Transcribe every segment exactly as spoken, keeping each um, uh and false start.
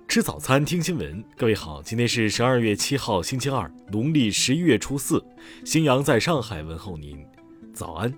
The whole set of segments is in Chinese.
吃早餐，听新闻。各位好，今天是十二月七号，星期二，农历十一月初四。新阳在上海问候您，早安。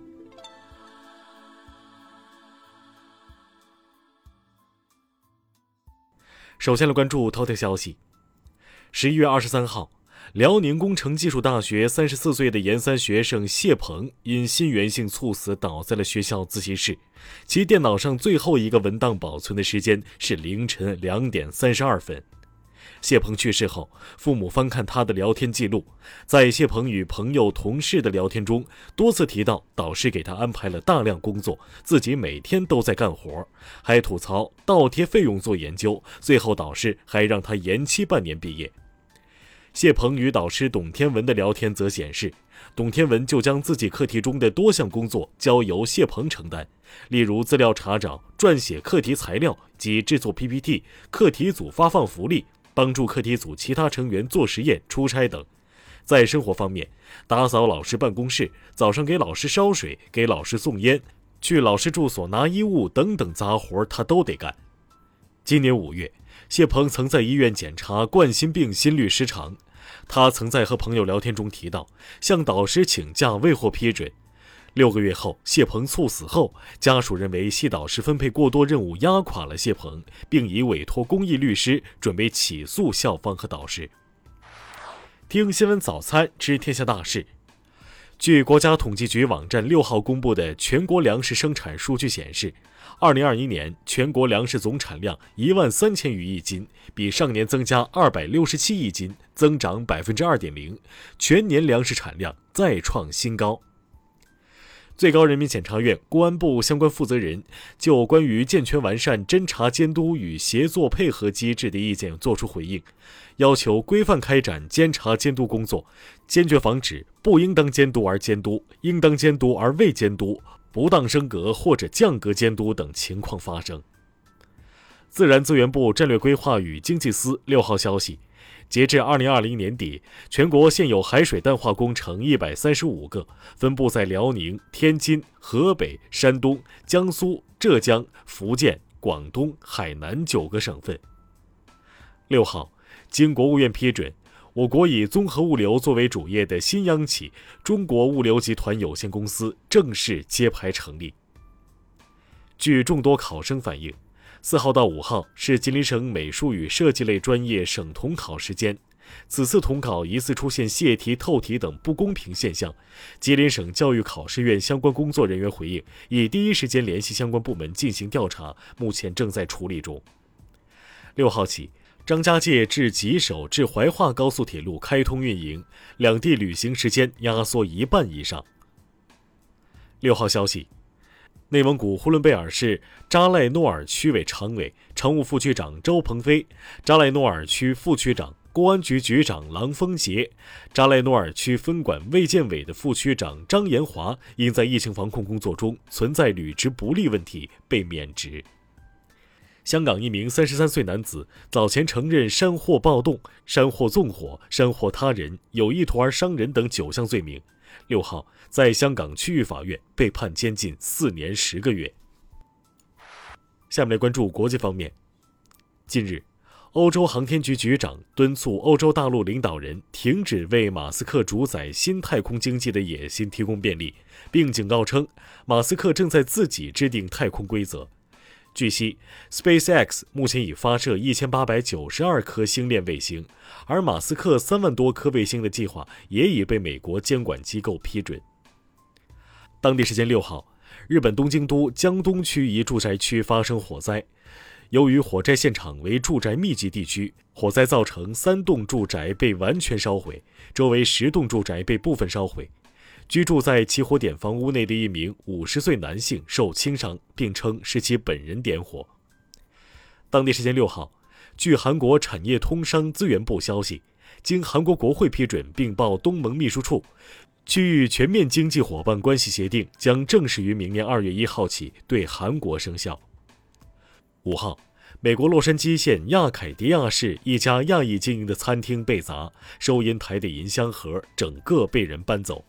首先来关注头条消息。十一月二十三号，辽宁工程技术大学三十四岁的研三学生谢鹏因心源性猝死倒在了学校自习室，其电脑上最后一个文档保存的时间是凌晨两点三十二分。谢鹏去世后，父母翻看他的聊天记录，在谢鹏与朋友同事的聊天中，多次提到导师给他安排了大量工作，自己每天都在干活，还吐槽倒贴费用做研究，最后导师还让他延期半年毕业。谢鹏与导师董天文的聊天则显示，董天文就将自己课题中的多项工作交由谢鹏承担，例如资料查找、撰写课题材料及制作 P P T、课题组发放福利、帮助课题组其他成员做实验、出差等。在生活方面，打扫老师办公室、早上给老师烧水、给老师送烟、去老师住所拿衣物等等杂活他都得干。今年五月，谢鹏曾在医院检查冠心病心律失常，他曾在和朋友聊天中提到，向导师请假未获批准。六个月后，谢鹏猝死后，家属认为系导师分配过多任务压垮了谢鹏，并已委托公益律师准备起诉校方和导师。听新闻早餐，知天下大事。据国家统计局网站六号公布的全国粮食生产数据显示，二零二一年全国粮食总产量一万三千余亿斤，比上年增加二百六十七亿斤，增长百分之二点零，全年粮食产量再创新高。最高人民检察院、公安部相关负责人就关于健全完善侦查监督与协作配合机制的意见作出回应，要求规范开展监察监督工作，坚决防止不应当监督而监督、应当监督而未监督、不当升格或者降格监督等情况发生。自然资源部战略规划与经济司六号消息，截至二零二零年底，全国现有海水淡化工程一百三十五个，分布在辽宁、天津、河北、山东、江苏、浙江、福建、广东、海南九个省份。六号，经国务院批准，我国以综合物流作为主业的新央企中国物流集团有限公司正式揭牌成立。据众多考生反映，四号到五号是吉林省美术与设计类专业省统考时间，此次统考疑似出现泄题、透题等不公平现象。吉林省教育考试院相关工作人员回应，已第一时间联系相关部门进行调查，目前正在处理中。六号起，张家界至吉首至怀化高速铁路开通运营，两地旅行时间压缩一半以上。六号消息，内蒙古呼伦贝尔市扎赖诺尔区委常委、常务副区长周鹏飞，扎赖诺尔区副区长、公安局局长郎丰杰，扎赖诺尔区分管卫健委的副区长张延华，因在疫情防控工作中存在履职不力问题被免职。香港一名三十三岁男子早前承认山祸暴动、山祸纵火、山祸他人、有意图而伤人等九项罪名，六号在香港区域法院被判监禁四年十个月。下面来关注国际方面。近日，欧洲航天局局长敦促欧洲大陆领导人停止为马斯克主宰新太空经济的野心提供便利，并警告称，马斯克正在自己制定太空规则。据悉 SpaceX 目前已发射一千八百九十二颗星链卫星，而马斯克三万多颗卫星的计划也已被美国监管机构批准。当地时间六号，日本东京都江东区一住宅区发生火灾，由于火灾现场为住宅密集地区，火灾造成三栋住宅被完全烧毁，周围十栋住宅被部分烧毁。居住在起火点房屋内的一名五十岁男性受轻伤，并称是其本人点火。当地时间六号，据韩国产业通商资源部消息，经韩国国会批准并报东盟秘书处，区域全面经济伙伴关系协定将正式于明年二月一号起对韩国生效。五号，美国洛杉矶县亚凯迪亚市一家亚裔经营的餐厅被砸，收银台的银香盒整个被人搬走。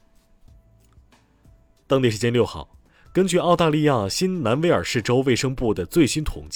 当地时间六号，根据澳大利亚新南威尔士州卫生部的最新统计，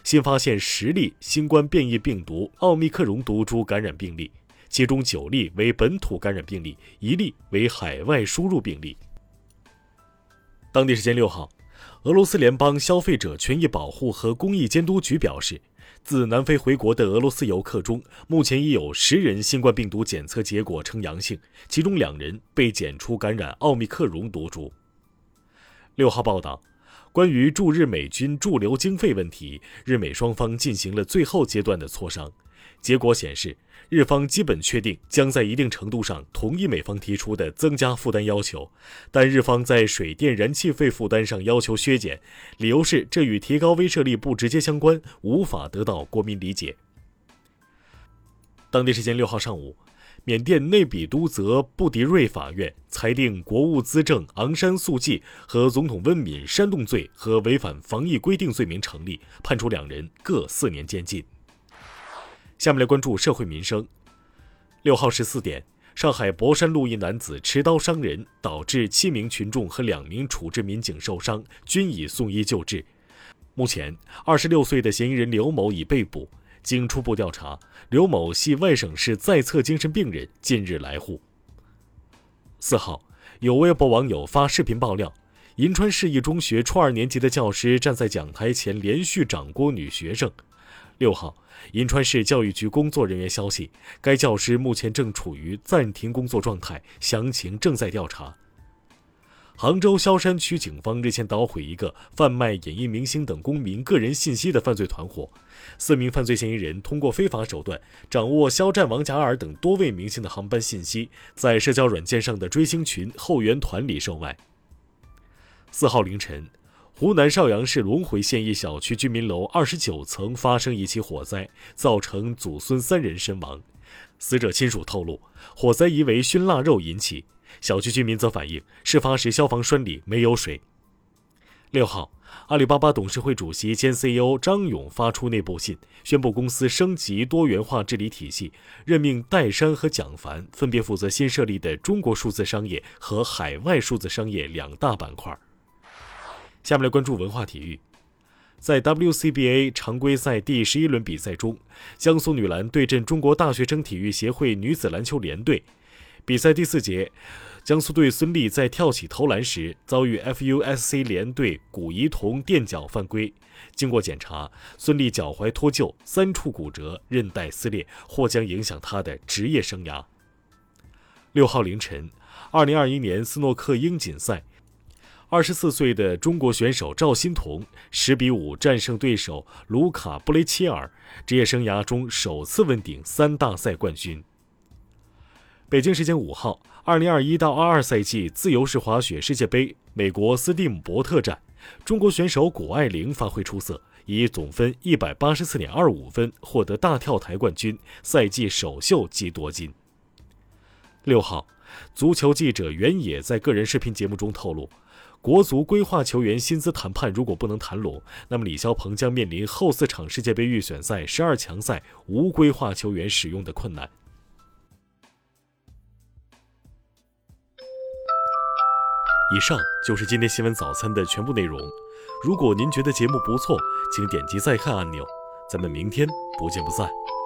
新发现十例新冠变异病毒奥密克戎毒株感染病例，其中九例为本土感染病例，一例为海外输入病例。当地时间六号，俄罗斯联邦消费者权益保护和公益监督局表示，自南非回国的俄罗斯游客中，目前已有十人新冠病毒检测结果呈阳性，其中两人被检出感染奥密克戎毒株。六号报道，关于驻日美军驻留经费问题，日美双方进行了最后阶段的磋商。结果显示，日方基本确定将在一定程度上同意美方提出的增加负担要求，但日方在水电燃气费负担上要求削减，理由是这与提高威慑力不直接相关，无法得到国民理解。当地时间六号上午，缅甸内比都泽布迪瑞法院裁定国务资政昂山素季和总统温敏煽动罪和违反防疫规定罪名成立，判处两人各四年监禁。下面来关注社会民生。六号十四点，上海博山路一男子持刀伤人，导致七名群众和两名处置民警受伤，均已送医救治。目前，二十六岁的嫌疑人刘某已被捕。经初步调查，刘某系外省市在册精神病人，近日来沪。四号，有微博网友发视频爆料，银川市一中学初二年级的教师站在讲台前连续掌掴女学生。六号，银川市教育局工作人员消息，该教师目前正处于暂停工作状态，详情正在调查。杭州萧山区警方日前捣毁一个贩卖演艺明星等公民个人信息的犯罪团伙，四名犯罪嫌疑人通过非法手段掌握肖战、王嘉尔等多位明星的航班信息，在社交软件上的追星群、后援团里售卖。四号凌晨，湖南邵阳市隆回县一小区居民楼二十九层发生一起火灾，造成祖孙三人身亡。死者亲属透露，火灾疑为熏腊肉引起。小区居民则反映，事发时消防栓里没有水。六号，阿里巴巴董事会主席兼 C E O 张勇发出内部信，宣布公司升级多元化治理体系，任命戴珊和蒋凡分别负责新设立的中国数字商业和海外数字商业两大板块。下面来关注文化体育。在 W C B A 常规赛第十一轮比赛中，江苏女篮对阵中国大学生体育协会女子篮球联队。比赛第四节，江苏队孙俪在跳起投篮时遭遇 F U S C 联队古怡彤垫脚犯规，经过检查，孙俪脚踝脱臼，三处骨折，韧带撕裂，或将影响她的职业生涯。六号凌晨，二零二一年斯诺克英锦赛，二十四岁的中国选手赵欣彤十比五战胜对手卢卡布雷切尔，职业生涯中首次问鼎三大赛冠军。北京时间五号，二零二一到二二赛季自由式滑雪世界杯美国斯蒂姆伯特站，中国选手谷爱凌发挥出色，以总分 一百八十四点二五 分获得大跳台冠军，赛季首秀即夺金。六号，足球记者袁野在个人视频节目中透露，国足规划球员薪资谈判如果不能谈拢，那么李霄鹏将面临后四场世界杯预选赛十二强赛无规划球员使用的困难。以上就是今天新闻早餐的全部内容。如果您觉得节目不错，请点击再看按钮。咱们明天不见不散。